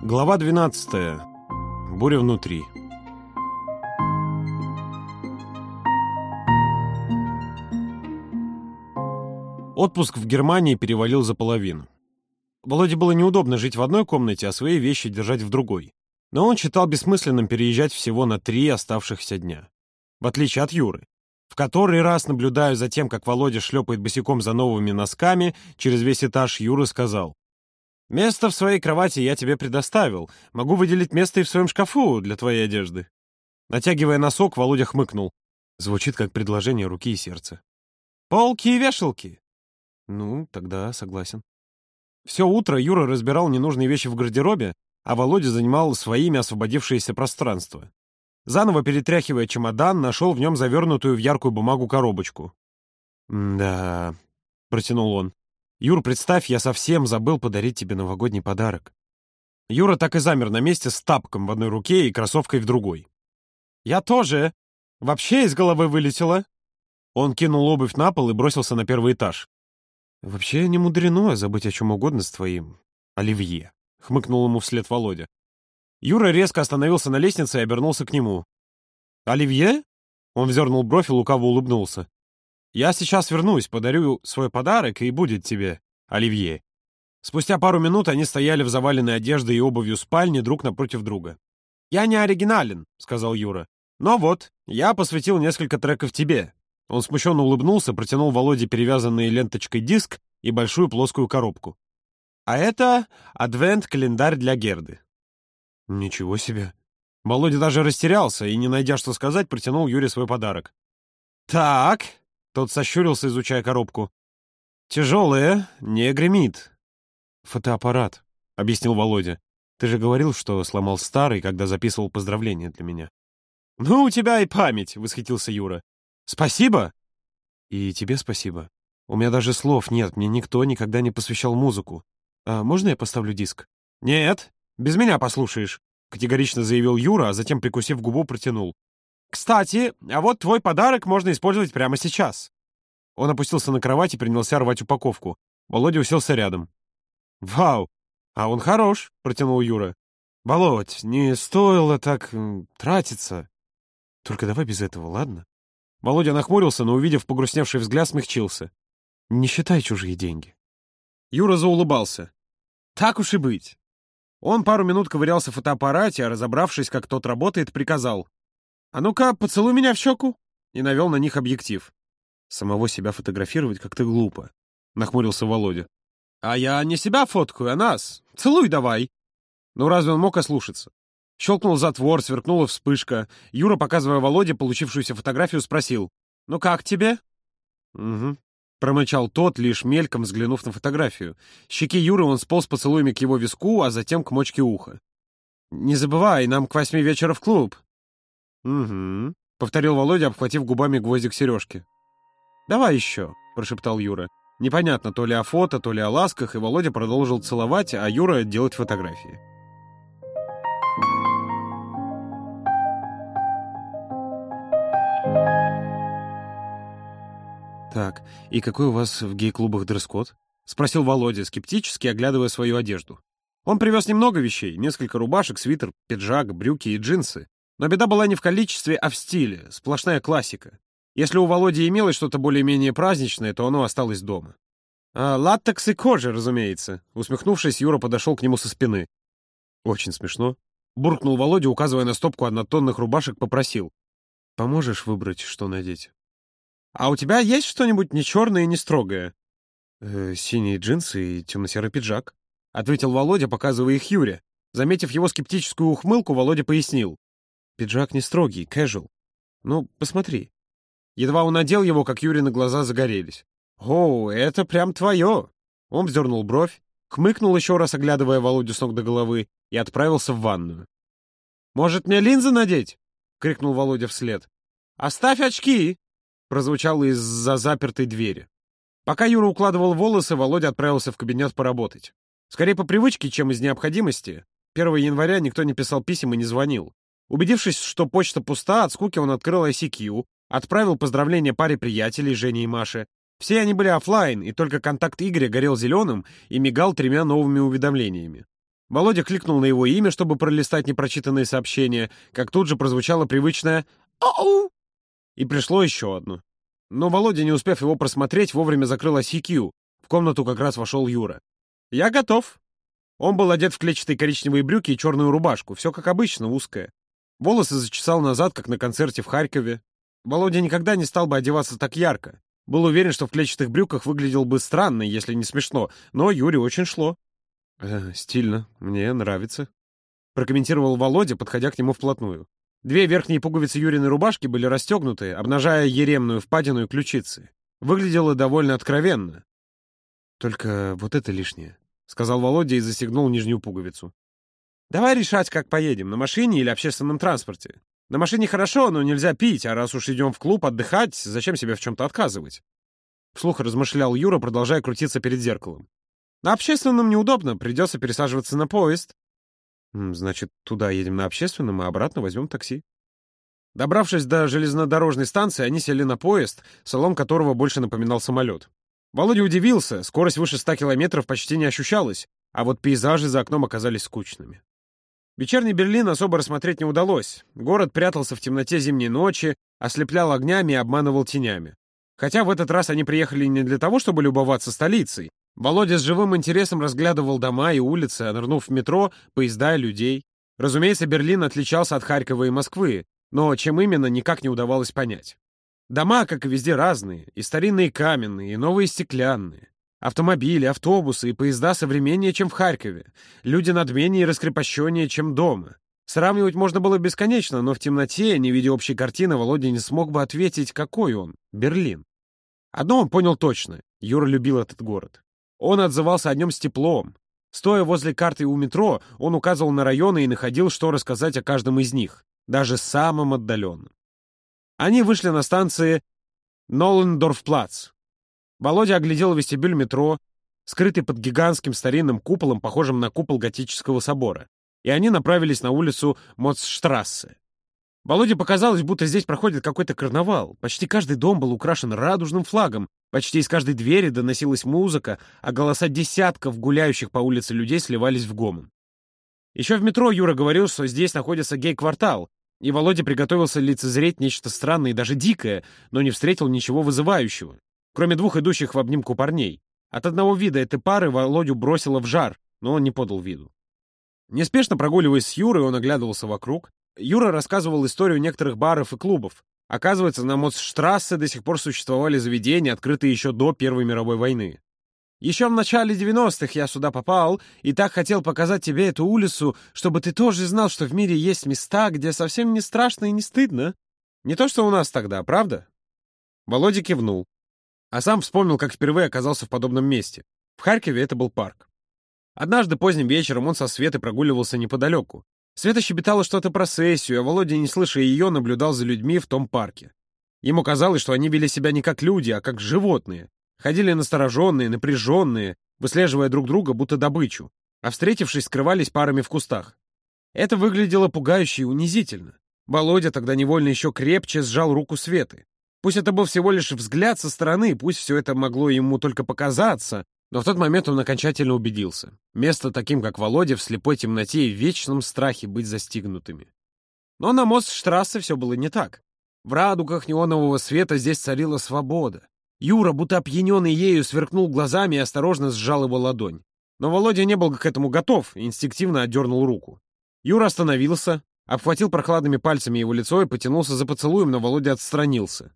Глава 12. Буря внутри. Отпуск в Германии перевалил за половину. Володе было неудобно жить в одной комнате, а свои вещи держать в другой. Но он считал бессмысленным переезжать всего на 3 оставшихся дня. В отличие от Юры, в который раз, наблюдая за тем, как Володя шлепает босиком за новыми носками, через весь этаж Юра сказал: «Место в своей кровати я тебе предоставил. Могу выделить место и в своем шкафу для твоей одежды». Натягивая носок, Володя хмыкнул. Звучит как предложение руки и сердца. «Полки и вешалки». Ну, тогда согласен. Все утро Юра разбирал ненужные вещи в гардеробе, а Володя занимал своими освободившееся пространство. Заново перетряхивая чемодан, нашел в нем завернутую в яркую бумагу коробочку. «Да», — протянул он. «Юр, представь, я совсем забыл подарить тебе новогодний подарок». Юра так и замер на месте с тапком в одной руке и кроссовкой в другой. «Я тоже. Вообще из головы вылетело». Он кинул обувь на пол и бросился на первый этаж. «Вообще не мудрено забыть о чем угодно с твоим оливье», — хмыкнул ему вслед Володя. Юра резко остановился на лестнице и обернулся к нему. «Оливье?» Он вздернул бровь и лукаво улыбнулся. «Я сейчас вернусь, подарю свой подарок, и будет тебе оливье». Спустя пару минут они стояли в заваленной одеждой и обувью спальне друг напротив друга. «Я не оригинален», — сказал Юра. «Но вот, я посвятил несколько треков тебе». Он смущенно улыбнулся, протянул Володе перевязанный ленточкой диск и большую плоскую коробку. «А это адвент-календарь для Герды». «Ничего себе». Володя даже растерялся и, не найдя что сказать, протянул Юре свой подарок. «Так», — тот сощурился, изучая коробку. «Тяжелое, не гремит». «Фотоаппарат», — объяснил Володя. «Ты же говорил, что сломал старый, когда записывал поздравления для меня». «Ну, у тебя и память», — восхитился Юра. «Спасибо». «И тебе спасибо. У меня даже слов нет, мне никто никогда не посвящал музыку. А можно я поставлю диск?» «Нет, без меня послушаешь», — категорично заявил Юра, а затем, прикусив губу, протянул. «Кстати, а вот твой подарок можно использовать прямо сейчас». Он опустился на кровать и принялся рвать упаковку. Володя уселся рядом. «Вау! А он хорош!» — протянул Юра. «Володь, не стоило так тратиться. Только давай без этого, ладно?» Володя нахмурился, но, увидев погрустневший взгляд, смягчился. «Не считай чужие деньги». Юра заулыбался. «Так уж и быть». Он пару минут ковырялся в фотоаппарате, а, разобравшись, как тот работает, приказал: «А ну-ка, поцелуй меня в щеку!» и навел на них объектив. «Самого себя фотографировать как-то глупо», — нахмурился Володя. «А я не себя фоткаю, а нас. Целуй давай». Ну разве он мог ослушаться? Щелкнул затвор, сверкнула вспышка. Юра, показывая Володе получившуюся фотографию, спросил: «Ну как тебе?» «Угу», — промычал тот, лишь мельком взглянув на фотографию. Щеки Юры он сполз поцелуями к его виску, а затем к мочке уха. «Не забывай, нам к 8 вечера в клуб». «Угу», — повторил Володя, обхватив губами гвоздик сережки. «Давай еще», — прошептал Юра. Непонятно, то ли о фото, то ли о ласках, и Володя продолжил целовать, а Юра делать фотографии. «Так, и какой у вас в гей-клубах дресс-код?» — спросил Володя, скептически оглядывая свою одежду. Он привез немного вещей, несколько рубашек, свитер, пиджак, брюки и джинсы. Но беда была не в количестве, а в стиле, сплошная классика. Если у Володи имелось что-то более-менее праздничное, то оно осталось дома. «Латекс и кожа, разумеется», — усмехнувшись, Юра подошел к нему со спины. «Очень смешно», — буркнул Володя, указывая на стопку однотонных рубашек, попросил: «Поможешь выбрать, что надеть?» «А у тебя есть что-нибудь не черное и не строгое?» «Синие джинсы и темно-серый пиджак», — ответил Володя, показывая их Юре. Заметив его скептическую ухмылку, Володя пояснил: «Пиджак не строгий, casual. Ну, посмотри». Едва он надел его, как Юрины глаза загорелись. «О, это прям твое!» Он вздернул бровь, хмыкнул еще раз, оглядывая Володю с ног до головы, и отправился в ванную. «Может, мне линзы надеть?» — крикнул Володя вслед. «Оставь очки!» — прозвучало из-за запертой двери. Пока Юра укладывал волосы, Володя отправился в кабинет поработать. Скорее по привычке, чем из необходимости. 1 января никто не писал писем и не звонил. Убедившись, что почта пуста, от скуки он открыл ICQ, отправил поздравления паре приятелей, Жене и Маше. Все они были офлайн, и только контакт Игоря горел зеленым и мигал 3 новыми уведомлениями. Володя кликнул на его имя, чтобы пролистать непрочитанные сообщения, как тут же прозвучало привычное «Ау!» И пришло еще одно. Но Володя, не успев его просмотреть, вовремя закрыл ICQ. В комнату как раз вошел Юра. «Я готов». Он был одет в клетчатые коричневые брюки и черную рубашку, все как обычно, узкое. Волосы зачесал назад, как на концерте в Харькове. Володя никогда не стал бы одеваться так ярко. Был уверен, что в клетчатых брюках выглядел бы странно, если не смешно, но Юре очень шло. «Стильно, мне нравится», — прокомментировал Володя, подходя к нему вплотную. Две верхние пуговицы Юриной рубашки были расстегнуты, обнажая еремную впадину и ключицы. Выглядело довольно откровенно. «Только вот это лишнее», — сказал Володя и застегнул нижнюю пуговицу. «Давай решать, как поедем, на машине или общественном транспорте. На машине хорошо, но нельзя пить, а раз уж идем в клуб отдыхать, зачем себе в чем-то отказывать?» Вслух размышлял Юра, продолжая крутиться перед зеркалом. «На общественном неудобно, придется пересаживаться на поезд». «Значит, туда едем на общественном, а обратно возьмем такси». Добравшись до железнодорожной станции, они сели на поезд, салон которого больше напоминал самолет. Володя удивился, скорость выше 100 километров почти не ощущалась, а вот пейзажи за окном оказались скучными. Вечерний Берлин особо рассмотреть не удалось. Город прятался в темноте зимней ночи, ослеплял огнями и обманывал тенями. Хотя в этот раз они приехали не для того, чтобы любоваться столицей. Володя с живым интересом разглядывал дома и улицы, а нырнув в метро, поезда и людей. Разумеется, Берлин отличался от Харькова и Москвы, но чем именно, никак не удавалось понять. Дома, как и везде, разные, и старинные каменные, и новые стеклянные. Автомобили, автобусы и поезда современнее, чем в Харькове. Люди надменнее и раскрепощеннее, чем дома. Сравнивать можно было бесконечно, но в темноте, не видя общей картины, Володя не смог бы ответить, какой он — Берлин. Одно он понял точно — Юра любил этот город. Он отзывался о нем с теплом. Стоя возле карты у метро, он указывал на районы и находил, что рассказать о каждом из них, даже самым отдаленным. Они вышли на станции Ноллендорфплац. Володя оглядел вестибюль метро, скрытый под гигантским старинным куполом, похожим на купол готического собора, и они направились на улицу Моцштрассе. Володе показалось, будто здесь проходит какой-то карнавал. Почти каждый дом был украшен радужным флагом, почти из каждой двери доносилась музыка, а голоса десятков гуляющих по улице людей сливались в гомон. Еще в метро Юра говорил, что здесь находится гей-квартал, и Володя приготовился лицезреть нечто странное и даже дикое, но не встретил ничего вызывающего, кроме двух идущих в обнимку парней. От одного вида этой пары Володю бросило в жар, но он не подал виду. Неспешно прогуливаясь с Юрой, он оглядывался вокруг. Юра рассказывал историю некоторых баров и клубов. Оказывается, на Моцштрассе до сих пор существовали заведения, открытые еще до Первой мировой войны. Еще в начале 90-х я сюда попал и так хотел показать тебе эту улицу, чтобы ты тоже знал, что в мире есть места, где совсем не страшно и не стыдно. Не то, что у нас тогда, правда?» Володя кивнул, а сам вспомнил, как впервые оказался в подобном месте. В Харькове это был парк. Однажды поздним вечером он со Светой прогуливался неподалеку. Света щебетала что-то про сессию, а Володя, не слыша ее, наблюдал за людьми в том парке. Ему казалось, что они вели себя не как люди, а как животные. Ходили настороженные, напряженные, выслеживая друг друга, будто добычу, а встретившись, скрывались парами в кустах. Это выглядело пугающе и унизительно. Володя тогда невольно еще крепче сжал руку Светы. Пусть это был всего лишь взгляд со стороны, пусть все это могло ему только показаться, но в тот момент он окончательно убедился. Место таким, как Володя, в слепой темноте и в вечном страхе быть застигнутыми. Но на Моцштрассе все было не так. В радугах неонового света здесь царила свобода. Юра, будто опьяненный ею, сверкнул глазами и осторожно сжал его ладонь. Но Володя не был к этому готов и инстинктивно отдернул руку. Юра остановился, обхватил прохладными пальцами его лицо и потянулся за поцелуем, но Володя отстранился.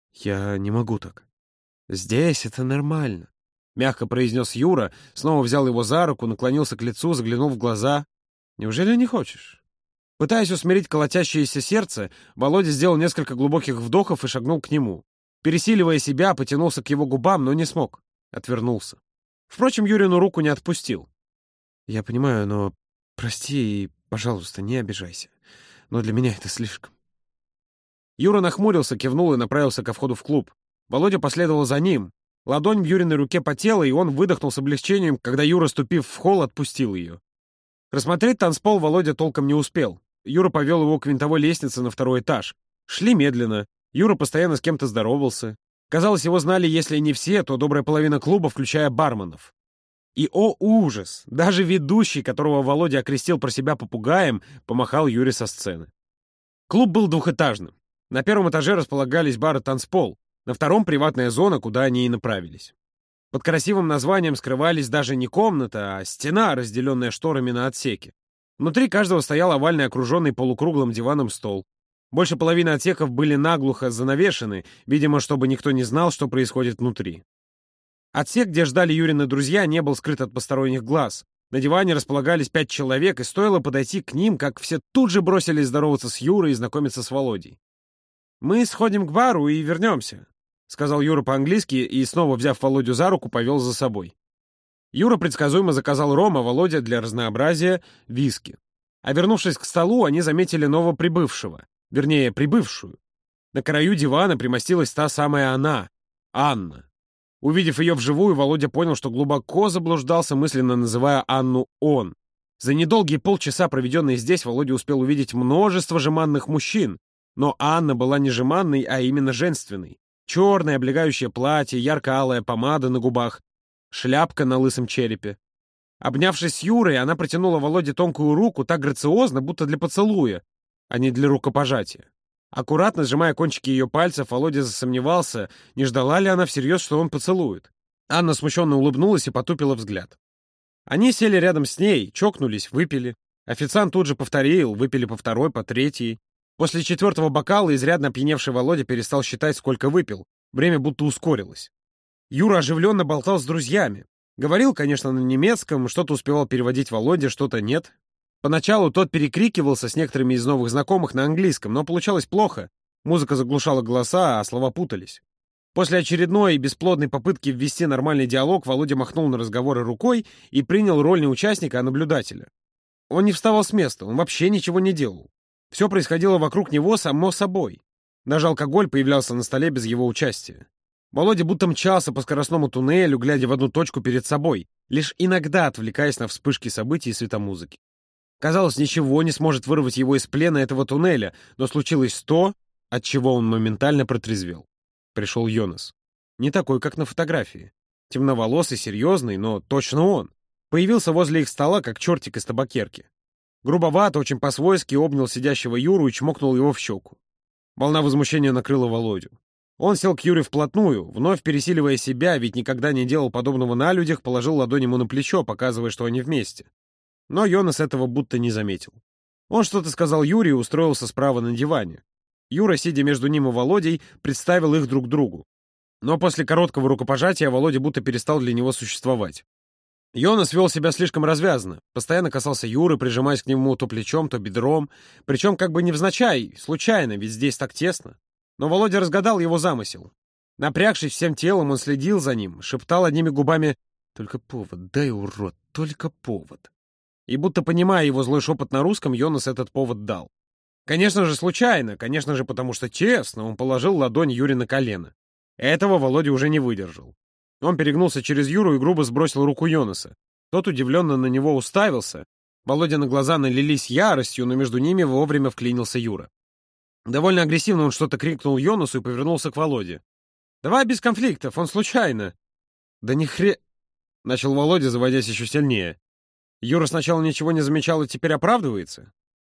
«Я не могу так. Здесь это нормально», — мягко произнес Юра, снова взял его за руку, наклонился к лицу, заглянул в глаза. «Неужели не хочешь?» Пытаясь усмирить колотящееся сердце, Володя сделал несколько глубоких вдохов и шагнул к нему. Пересиливая себя, потянулся к его губам, но не смог. Отвернулся. Впрочем, Юрину руку не отпустил. «Я понимаю, но прости и, пожалуйста, не обижайся. Но для меня это слишком». Юра нахмурился, кивнул и направился ко входу в клуб. Володя последовал за ним. Ладонь в Юриной руке потела, и он выдохнул с облегчением, когда Юра, ступив в холл, отпустил ее. Рассмотреть танцпол Володя толком не успел. Юра повел его к винтовой лестнице на второй этаж. Шли медленно. Юра постоянно с кем-то здоровался. Казалось, его знали, если не все, то добрая половина клуба, включая барменов. И, о ужас, даже ведущий, которого Володя окрестил про себя попугаем, помахал Юре со сцены. Клуб был двухэтажным. На первом этаже располагались бар и танцпол, на втором — приватная зона, куда они и направились. Под красивым названием скрывались даже не комната, а стена, разделенная шторами на отсеки. Внутри каждого стоял овальный, окруженный полукруглым диваном стол. Больше половины отсеков были наглухо занавешены, видимо, чтобы никто не знал, что происходит внутри. Отсек, где ждали Юрины друзья, не был скрыт от посторонних глаз. На диване располагались 5 человек, и стоило подойти к ним, как все тут же бросились здороваться с Юрой и знакомиться с Володей. «Мы сходим к бару и вернемся», — сказал Юра по-английски и, снова взяв Володю за руку, повел за собой. Юра предсказуемо заказал ром, а Володя для разнообразия — виски. А вернувшись к столу, они заметили новоприбывшего, вернее, прибывшую. На краю дивана примостилась та самая она, Анна. Увидев ее вживую, Володя понял, что глубоко заблуждался, мысленно называя Анну «он». За недолгие полчаса, проведенные здесь, Володя успел увидеть множество жеманных мужчин, но Анна была не жеманной, а именно женственной. Черное облегающее платье, ярко-алая помада на губах, шляпка на лысом черепе. Обнявшись с Юрой, она протянула Володе тонкую руку так грациозно, будто для поцелуя, а не для рукопожатия. Аккуратно сжимая кончики ее пальцев, Володя засомневался, не ждала ли она всерьез, что он поцелует. Анна смущенно улыбнулась и потупила взгляд. Они сели рядом с ней, чокнулись, выпили. Официант тут же повторил, выпили по второй, по третьей. После 4-го бокала изрядно опьяневший Володя перестал считать, сколько выпил. Время будто ускорилось. Юра оживленно болтал с друзьями. Говорил, конечно, на немецком, что-то успевал переводить Володе, что-то нет. Поначалу тот перекрикивался с некоторыми из новых знакомых на английском, но получалось плохо. Музыка заглушала голоса, а слова путались. После очередной бесплодной попытки ввести нормальный диалог Володя махнул на разговоры рукой и принял роль не участника, а наблюдателя. Он не вставал с места, он вообще ничего не делал. Все происходило вокруг него само собой. Даже алкоголь появлялся на столе без его участия. Володя будто мчался по скоростному туннелю, глядя в одну точку перед собой, лишь иногда отвлекаясь на вспышки событий и светомузыки. Казалось, ничего не сможет вырвать его из плена этого туннеля, но случилось то, от чего он моментально протрезвел. Пришел Йонас. Не такой, как на фотографии. Темноволосый, серьезный, но точно он. Появился возле их стола, как чертик из табакерки. Грубовато, очень по-свойски обнял сидящего Юру и чмокнул его в щеку. Волна возмущения накрыла Володю. Он сел к Юре вплотную, вновь пересиливая себя, ведь никогда не делал подобного на людях, положил ладонь ему на плечо, показывая, что они вместе. Но Йонас этого будто не заметил. Он что-то сказал Юре и устроился справа на диване. Юра, сидя между ним и Володей, представил их друг другу. Но после короткого рукопожатия Володя будто перестал для него существовать. Йонас вел себя слишком развязно, постоянно касался Юры, прижимаясь к нему то плечом, то бедром, причем как бы невзначай, случайно, ведь здесь так тесно. Но Володя разгадал его замысел. Напрягшись всем телом, он следил за ним, шептал одними губами «Только повод, дай, урод, только повод». И будто понимая его злой шепот на русском, Йонас этот повод дал. Конечно же, случайно, конечно же, потому что честно, он положил ладонь Юре на колено. Этого Володя уже не выдержал. Он перегнулся через Юру и грубо сбросил руку Йонаса. Тот удивленно на него уставился. Володя глаза налились яростью, но между ними вовремя вклинился Юра. Довольно агрессивно он что-то крикнул Йонасу и повернулся к Володе. «Давай без конфликтов, он случайно». «Да ни хре...» — начал Володя, заводясь еще сильнее. Юра сначала ничего не замечал и теперь оправдывается.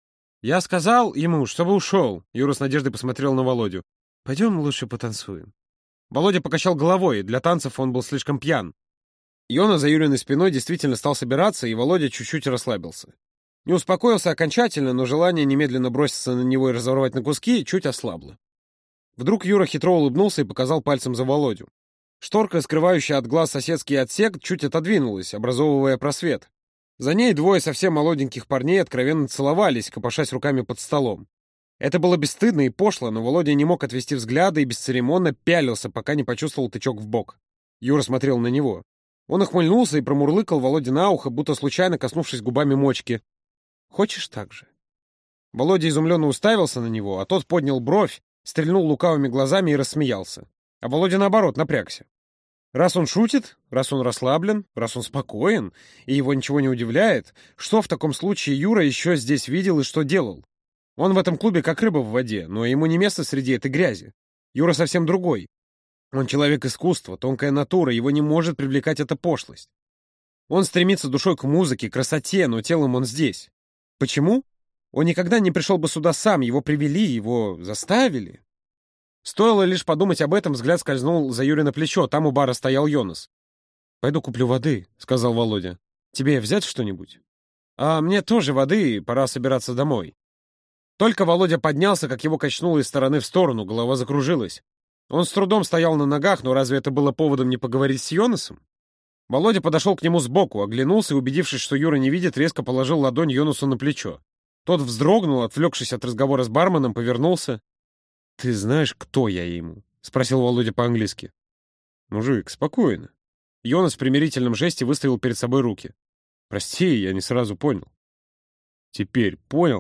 «Я сказал ему, чтобы ушел». Юра с надеждой посмотрел на Володю. «Пойдем лучше потанцуем». Володя покачал головой, для танцев он был слишком пьян. Йона за Юриной спиной действительно стал собираться, и Володя чуть-чуть расслабился. Не успокоился окончательно, но желание немедленно броситься на него и разорвать на куски чуть ослабло. Вдруг Юра хитро улыбнулся и показал пальцем за Володю. Шторка, скрывающая от глаз соседский отсек, чуть отодвинулась, образовывая просвет. За ней двое совсем молоденьких парней откровенно целовались, копошась руками под столом. Это было бесстыдно и пошло, но Володя не мог отвести взгляда и бесцеремонно пялился, пока не почувствовал тычок в бок. Юра смотрел на него. Он охмыльнулся и промурлыкал Володе на ухо, будто случайно коснувшись губами мочки. «Хочешь так же?» Володя изумленно уставился на него, а тот поднял бровь, стрельнул лукавыми глазами и рассмеялся. А Володя, наоборот, напрягся. Раз он шутит, раз он расслаблен, раз он спокоен, и его ничего не удивляет, что в таком случае Юра еще здесь видел и что делал? Он в этом клубе как рыба в воде, но ему не место среди этой грязи. Юра совсем другой. Он человек искусства, тонкая натура, его не может привлекать эта пошлость. Он стремится душой к музыке, красоте, но телом он здесь. Почему? Он никогда не пришел бы сюда сам, его привели, его заставили. Стоило лишь подумать об этом, взгляд скользнул за Юрина плечо, там у бара стоял Йонас. «Пойду куплю воды», — сказал Володя. «Тебе взять что-нибудь?» «А мне тоже воды, пора собираться домой». Только Володя поднялся, как его качнуло из стороны в сторону, голова закружилась. Он с трудом стоял на ногах, но разве это было поводом не поговорить с Йонасом? Володя подошел к нему сбоку, оглянулся и, убедившись, что Юра не видит, резко положил ладонь Йонасу на плечо. Тот вздрогнул, отвлекшись от разговора с барменом, повернулся. «Ты знаешь, кто я ему?» — спросил Володя по-английски. «Мужик, спокойно». Йонас в примирительном жесте выставил перед собой руки. «Прости, я не сразу понял». «Теперь понял?»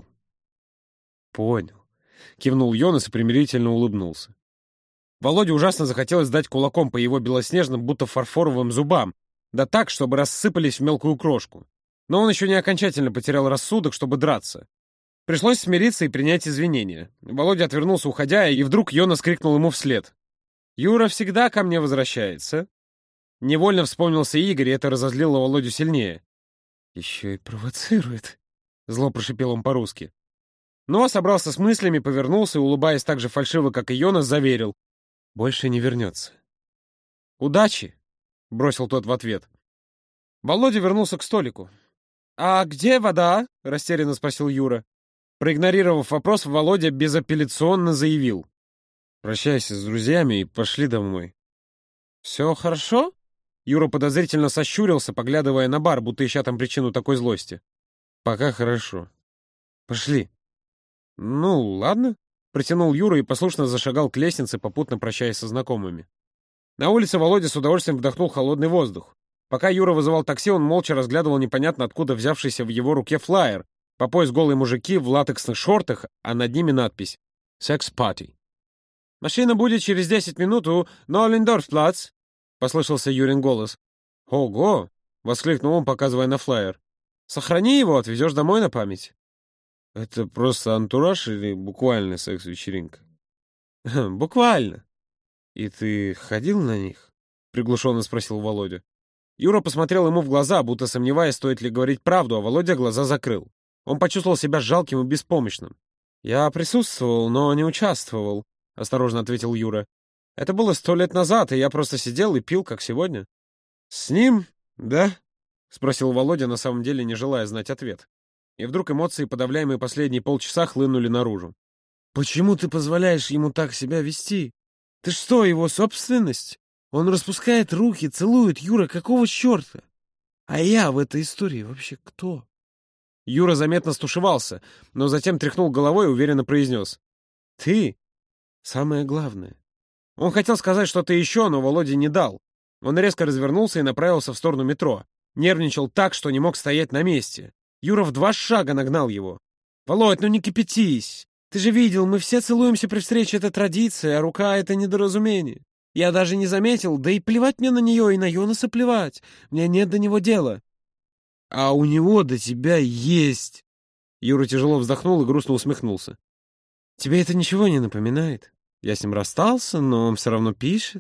«Понял», — кивнул Йонас и примирительно улыбнулся. Володе ужасно захотелось дать кулаком по его белоснежным, будто фарфоровым зубам, да так, чтобы рассыпались в мелкую крошку. Но он еще не окончательно потерял рассудок, чтобы драться. Пришлось смириться и принять извинения. Володя отвернулся, уходя, и вдруг Йонас крикнул ему вслед. «Юра всегда ко мне возвращается». Невольно вспомнился Игорь, и это разозлило Володю сильнее. «Еще и провоцирует», — зло прошипел он по-русски. Но собрался с мыслями, повернулся и, улыбаясь так же фальшиво, как и Йонас, заверил. «Больше не вернется». «Удачи!» — бросил тот в ответ. Володя вернулся к столику. «А где вода?» — растерянно спросил Юра. Проигнорировав вопрос, Володя безапелляционно заявил. «Прощайся с друзьями и пошли домой». «Все хорошо?» Юра подозрительно сощурился, поглядывая на бар, будто ища там причину такой злости. «Пока хорошо. Пошли». «Ну, ладно», — протянул Юра и послушно зашагал к лестнице, попутно прощаясь со знакомыми. На улице Володя с удовольствием вдохнул холодный воздух. Пока Юра вызывал такси, он молча разглядывал непонятно откуда взявшийся в его руке флаер. По пояс голые мужики в латексных шортах, а над ними надпись «Sex Party». «Машина будет через 10 минут у Ноллендорфплац», — послышался Юрин голос. «Ого!» — воскликнул он, показывая на флаер. «Сохрани его, отвезешь домой на память». «Это просто антураж или буквально секс-вечеринка?» «Буквально». «И ты ходил на них?» — приглушенно спросил Володя. Юра посмотрел ему в глаза, будто сомневаясь, стоит ли говорить правду, а Володя глаза закрыл. Он почувствовал себя жалким и беспомощным. «Я присутствовал, но не участвовал», — осторожно ответил Юра. «Это было 100 лет назад, и я просто сидел и пил, как сегодня». «С ним, да?» — спросил Володя, на самом деле не желая знать ответ. И вдруг эмоции, подавляемые последние полчаса, хлынули наружу. «Почему ты позволяешь ему так себя вести? Ты что, его собственность? Он распускает руки, целует. Юра, какого черта? А я в этой истории вообще кто?» Юра заметно стушевался, но затем тряхнул головой и уверенно произнес. «Ты — самое главное». Он хотел сказать что-то еще, но Володя не дал. Он резко развернулся и направился в сторону метро. Нервничал так, что не мог стоять на месте. Юра в 2 шага нагнал его. «Володь, ну не кипятись! Ты же видел, мы все целуемся при встрече, это традиция, а рука — это недоразумение. Я даже не заметил, да и плевать мне на нее, и на Йонаса плевать. Мне нет до него дела». «А у него до тебя есть!» Юра тяжело вздохнул и грустно усмехнулся. «Тебе это ничего не напоминает? Я с ним расстался, но он все равно пишет.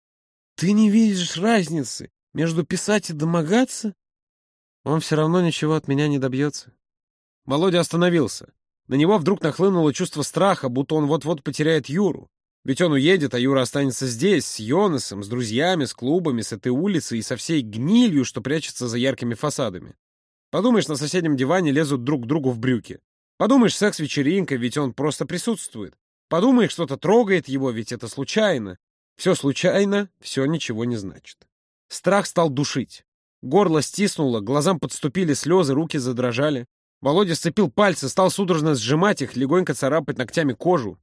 Ты не видишь разницы между писать и домогаться? Он все равно ничего от меня не добьется». Володя остановился. На него вдруг нахлынуло чувство страха, будто он вот-вот потеряет Юру. Ведь он уедет, а Юра останется здесь, с Йонасом, с друзьями, с клубами, с этой улицы и со всей гнилью, что прячется за яркими фасадами. Подумаешь, на соседнем диване лезут друг к другу в брюки. Подумаешь, секс-вечеринка, ведь он просто присутствует. Подумаешь, кто-то трогает его, ведь это случайно. Все случайно, все ничего не значит. Страх стал душить. Горло стиснуло, глазам подступили слезы, руки задрожали. Володя сцепил пальцы, стал судорожно сжимать их, легонько царапать ногтями кожу.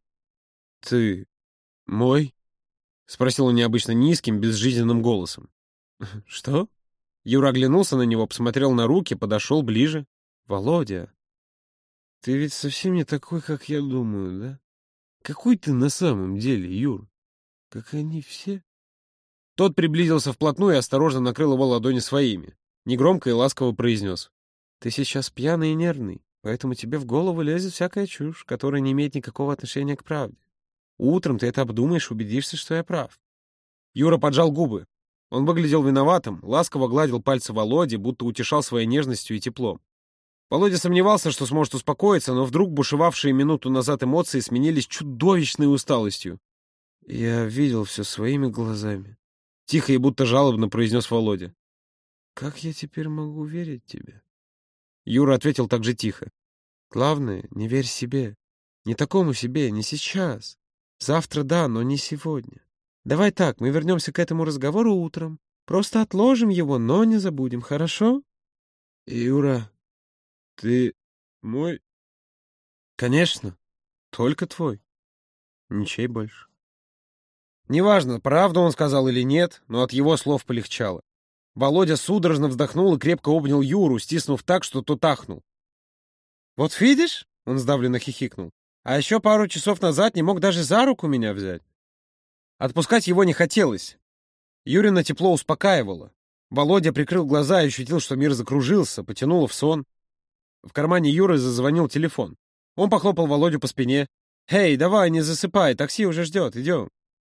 «Ты мой?» — спросил он необычно низким, безжизненным голосом. «Что?» Юра оглянулся на него, посмотрел на руки, подошел ближе. «Володя, ты ведь совсем не такой, как я думаю, да? Какой ты на самом деле, Юр? Как они все?» Тот приблизился вплотную и осторожно накрыл его ладони своими. Негромко и ласково произнес. «Ты сейчас пьяный и нервный, поэтому тебе в голову лезет всякая чушь, которая не имеет никакого отношения к правде. Утром ты это обдумаешь, убедишься, что я прав». Юра поджал губы. Он выглядел виноватым, ласково гладил пальцы Володи, будто утешал своей нежностью и теплом. Володя сомневался, что сможет успокоиться, но вдруг бушевавшие минуту назад эмоции сменились чудовищной усталостью. «Я видел все своими глазами», — тихо и будто жалобно произнес Володя. «Как я теперь могу верить тебе?» Юра ответил так же тихо. «Главное, не верь себе. Не такому себе, не сейчас. Завтра да, но не сегодня. Давай так, мы вернемся к этому разговору утром. Просто отложим его, но не забудем, хорошо?» «Юра, ты мой?» «Конечно, только твой. Ничей больше». Неважно, правду он сказал или нет, но от его слов полегчало. Володя судорожно вздохнул и крепко обнял Юру, стиснув так, что тот ахнул. «Вот видишь?» — он сдавленно хихикнул. «А еще пару часов назад не мог даже за руку меня взять». Отпускать его не хотелось. Юрина тепло успокаивало. Володя прикрыл глаза и ощутил, что мир закружился, потянуло в сон. В кармане Юры зазвонил телефон. Он похлопал Володю по спине. «Эй, давай, не засыпай, такси уже ждет, идем».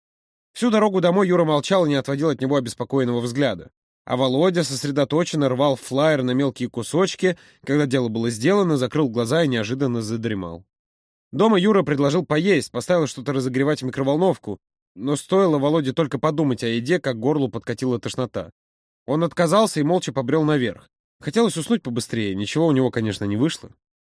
Всю дорогу домой Юра молчал и не отводил от него обеспокоенного взгляда. А Володя сосредоточенно рвал флаер на мелкие кусочки, когда дело было сделано, закрыл глаза и неожиданно задремал. Дома Юра предложил поесть, поставил что-то разогревать в микроволновку, но стоило Володе только подумать о еде, как к горлу подкатила тошнота. Он отказался и молча побрел наверх. Хотелось уснуть побыстрее, ничего у него, конечно, не вышло.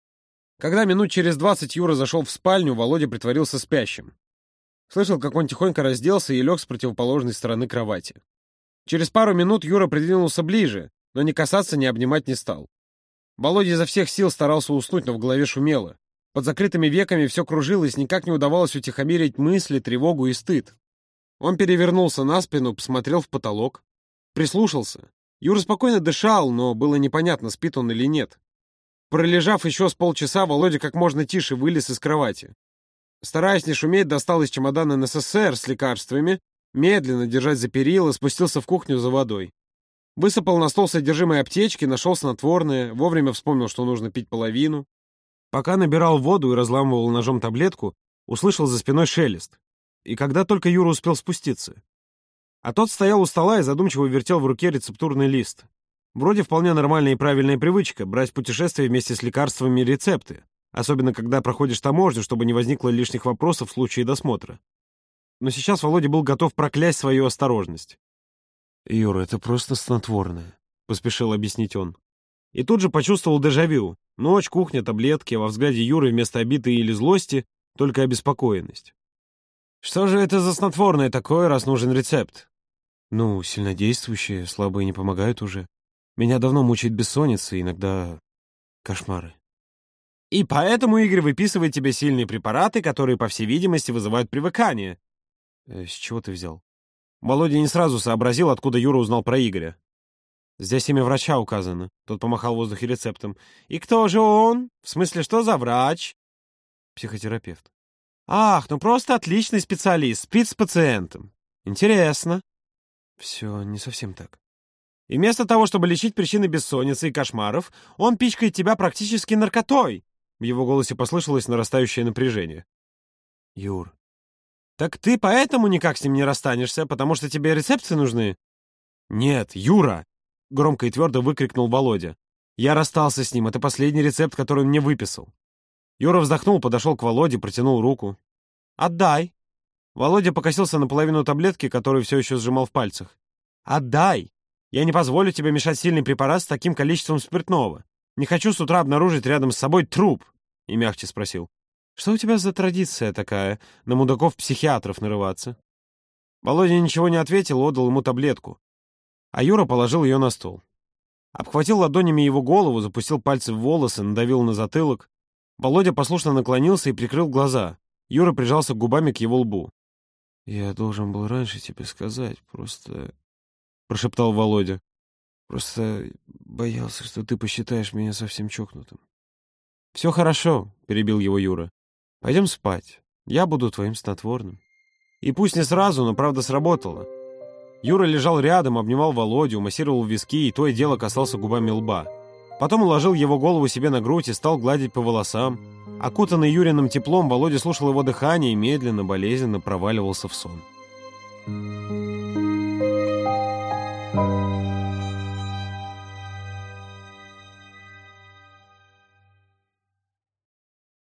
Когда минут через 20 Юра зашел в спальню, Володя притворился спящим. Слышал, как он тихонько разделся и лег с противоположной стороны кровати. Через пару минут Юра придвинулся ближе, но ни касаться, ни обнимать не стал. Володя изо всех сил старался уснуть, но в голове шумело. Под закрытыми веками все кружилось, никак не удавалось утихомирить мысли, тревогу и стыд. Он перевернулся на спину, посмотрел в потолок. Прислушался. Юра спокойно дышал, но было непонятно, спит он или нет. Пролежав еще с полчаса, Володя как можно тише вылез из кровати. Стараясь не шуметь, достал из чемодана НССР с лекарствами, медленно, держась за перила, спустился в кухню за водой. Высыпал на стол содержимое аптечки, нашел снотворное, вовремя вспомнил, что нужно пить половину. Пока набирал воду и разламывал ножом таблетку, услышал за спиной шелест. И когда только Юра успел спуститься. А тот стоял у стола и задумчиво вертел в руке рецептурный лист. Вроде вполне нормальная и правильная привычка — брать в путешествие вместе с лекарствами рецепты. Особенно, когда проходишь таможню, чтобы не возникло лишних вопросов в случае досмотра. Но сейчас Володя был готов проклясть свою осторожность. «Юра, это просто снотворное», — поспешил объяснить он. И тут же почувствовал дежавю. Ночь, кухня, таблетки, а во взгляде Юры вместо обиды или злости только обеспокоенность. «Что же это за снотворное такое, раз нужен рецепт?» «Ну, сильнодействующие, слабые не помогают уже. Меня давно мучает бессонница и иногда кошмары». «И поэтому Игорь выписывает тебе сильные препараты, которые, по всей видимости, вызывают привыкание». «С чего ты взял?» Володя не сразу сообразил, откуда Юра узнал про Игоря. «Здесь имя врача указано», — тот помахал в воздухе рецептом. «И кто же он? В смысле, что за врач?» «Психотерапевт». «Ах, ну просто отличный специалист, спит с пациентом. Интересно». «Все не совсем так». «И вместо того, чтобы лечить причины бессонницы и кошмаров, он пичкает тебя практически наркотой». В его голосе послышалось нарастающее напряжение. «Юр». «Так ты поэтому никак с ним не расстанешься, потому что тебе рецепты нужны?» «Нет, Юра!» — громко и твердо выкрикнул Володя. «Я расстался с ним, это последний рецепт, который он мне выписал». Юра вздохнул, подошел к Володе, протянул руку. «Отдай!» Володя покосился на половину таблетки, которую все еще сжимал в пальцах. «Отдай! Я не позволю тебе мешать сильный препарат с таким количеством спиртного. Не хочу с утра обнаружить рядом с собой труп!» И мягче спросил. «Что у тебя за традиция такая, на мудаков-психиатров нарываться?» Володя ничего не ответил, отдал ему таблетку. А Юра положил ее на стол. Обхватил ладонями его голову, запустил пальцы в волосы, надавил на затылок. Володя послушно наклонился и прикрыл глаза. Юра прижался губами к его лбу. «Я должен был раньше тебе сказать, просто...» — прошептал Володя. «Просто боялся, что ты посчитаешь меня совсем чокнутым». «Все хорошо», — перебил его Юра. «Пойдем спать. Я буду твоим снотворным». И пусть не сразу, но правда сработало. Юра лежал рядом, обнимал Володю, массировал виски и то и дело касался губами лба. Потом уложил его голову себе на грудь и стал гладить по волосам. Окутанный Юриным теплом, Володя слушал его дыхание и медленно, болезненно проваливался в сон.